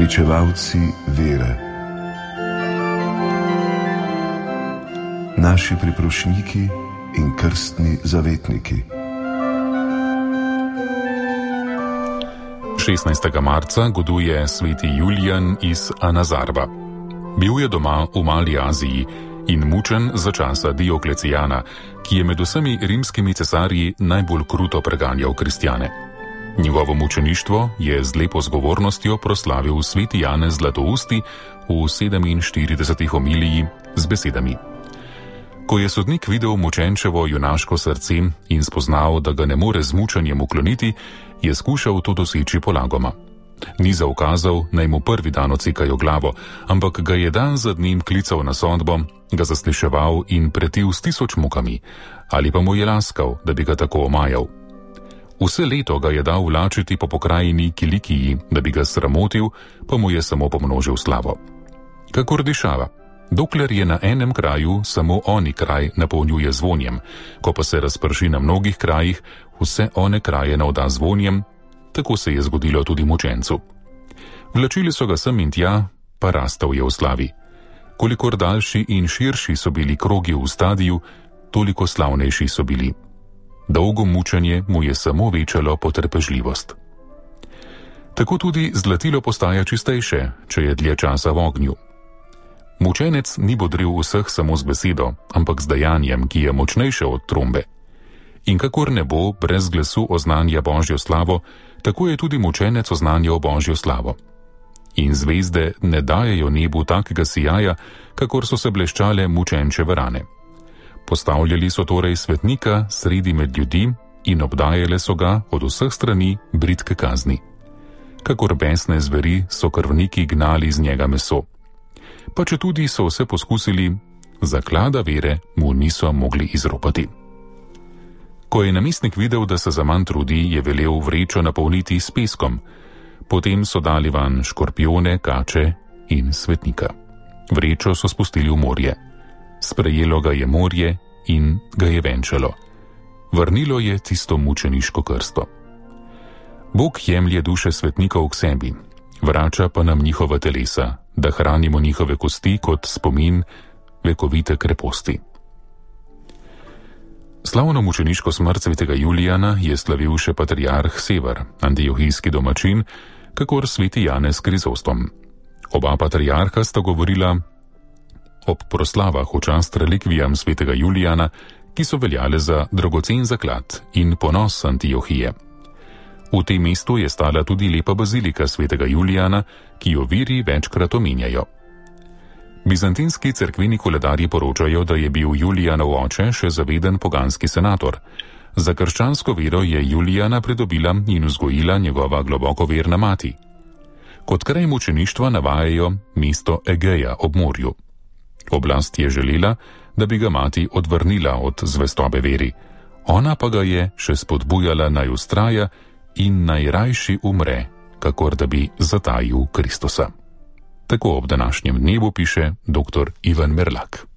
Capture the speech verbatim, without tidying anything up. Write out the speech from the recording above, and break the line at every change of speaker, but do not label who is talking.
Pričevalci vere. Naši priprošniki in krstni zavetniki.
šestnajstega marca goduje sveti Julijan iz Anazarba. Bil je doma v Mali Aziji in mučen za časa Dioklecijana, ki je med vsemi rimskimi cesarji najbolj kruto preganjal kristjane. Njegovo mučeništvo je z lepo zgovornostjo proslavil sveti Janez Zlatousti v sedeminštiridesetih homiliji z besedami. Ko je sodnik videl mučenčevo junaško srce in spoznal, da ga ne more z mučenjem ukloniti, je skušal to doseči polagoma. Ni zaukazal, naj mu prvi dan odsekajo glavo, ampak ga je dan za dnem klical na sodbo, ga zasliševal in pretil s tisoč mukami, ali pa mu je laskal, da bi ga tako omajal. Vse leto ga je dal vlačiti po pokrajini Kilikiji, da bi ga sramotil, pa mu je samo pomnožil slavo. Kakor dišava, dokler je na enem kraju samo oni kraj napolnjuje zvonjem, ko pa se razprši na mnogih krajih, vse one kraje navda zvonjem, tako se je zgodilo tudi mučencu. Vlačili so ga sem in tja, pa rastel je v slavi. Kolikor daljši in širši so bili krogi v stadiju, toliko slavnejši so bili. Dolgo mučenje mu je samo večalo potrpežljivost. Tako tudi zlatilo postaja čistejše, če je dlje časa v ognju. Mučenec ni bodril vseh samo z besedo, ampak z dejanjem, ki je močnejše od trombe. In kakor nebo brez glasu oznanja Božjo slavo, tako je tudi mučenec oznanjal Božjo slavo. In zvezde ne dajejo nebu takega sijaja, kakor so se bleščale mučenčeve rane. Postavljali so torej svetnika sredi med ljudi in obdajale so ga od vseh strani bridke kazni. Kakor besne zveri so krvniki gnali z njega meso. Pa če tudi so vse poskusili, zaklada vere mu niso mogli izropati. Ko je namestnik videl, da se zaman trudi, je velel vrečo napolniti s peskom. Potem so dali van škorpione, kače in svetnika. Vrečo so spustili v morje. Sprejelo ga je morje in ga je venčalo. Vrnilo je tisto mučeniško krsto. Bog jemlje duše svetnikov k sebi, vrača pa nam njihova telesa, da hranimo njihove kosti kot spomin vekovite kreposti. Slavno mučeniško smrt svetega Julijana je slavil še patriarh Sever, antiohijski domačin, kakor sveti Janez Krizostom. Oba patriarha sta govorila ob proslavah v čast relikvijam svetega Julijana, ki so veljale za dragocen zaklad in ponos Antiohije. V tem mestu je stala tudi lepa bazilika svetega Julijana, ki jo viri večkrat omenjajo. Bizantinski cerkveni koledarji poročajo, da je bil Julijanov oče še zaveden poganski senator. Za krščansko vero je Julijana pridobila in vzgojila njegova globoko verna mati. Kot kraj mučeništva navajajo mesto Egeja ob morju. Oblast je želela, da bi ga mati odvrnila od zvestobe veri. Ona pa ga je še spodbujala naj vztraja in naj rajši umre, kakor da bi zatajil Kristusa. Tako ob današnjem dnevu piše doktor Ivan Merlak.